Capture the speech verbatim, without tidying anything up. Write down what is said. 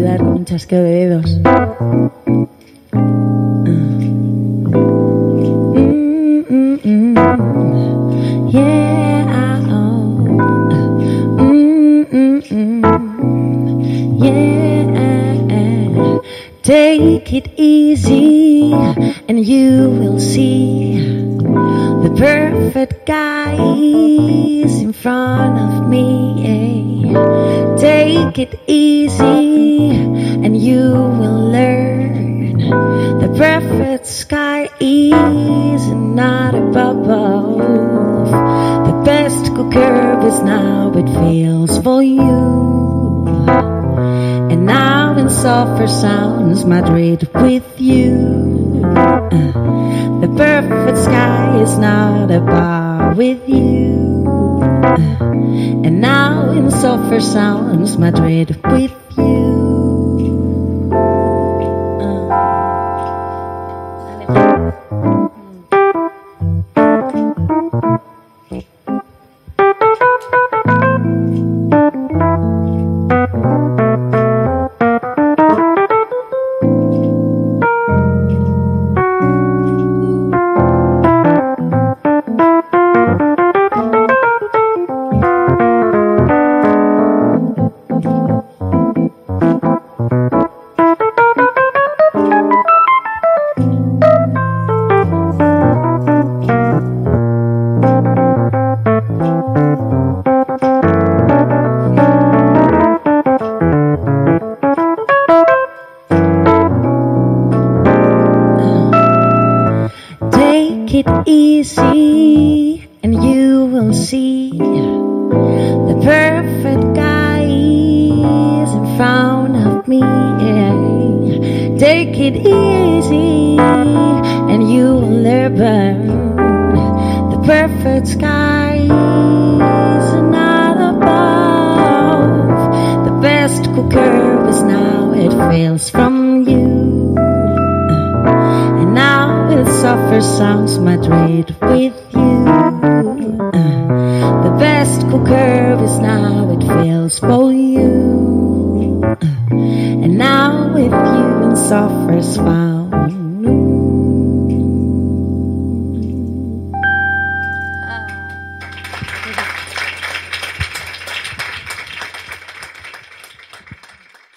ayudar con un chasqueo de dedos. Take it easy and you will see the perfect guy is in front of me. Take it easy and you will learn the perfect sky is not above. The best curve is now it feels for you. And now in softer sounds, Madrid with you. Uh, the perfect sky is not a bar with you. Uh, and now in softer sounds, Madrid with you. Take it easy and you will see the perfect guy is in front of me. Take it easy and you will learn the perfect sky is not above. The best curve is now it feels from you. And now it softer sounds Madrid with you. Uh, the best curve is now it feels for you. Uh, and now with you in softer sounds.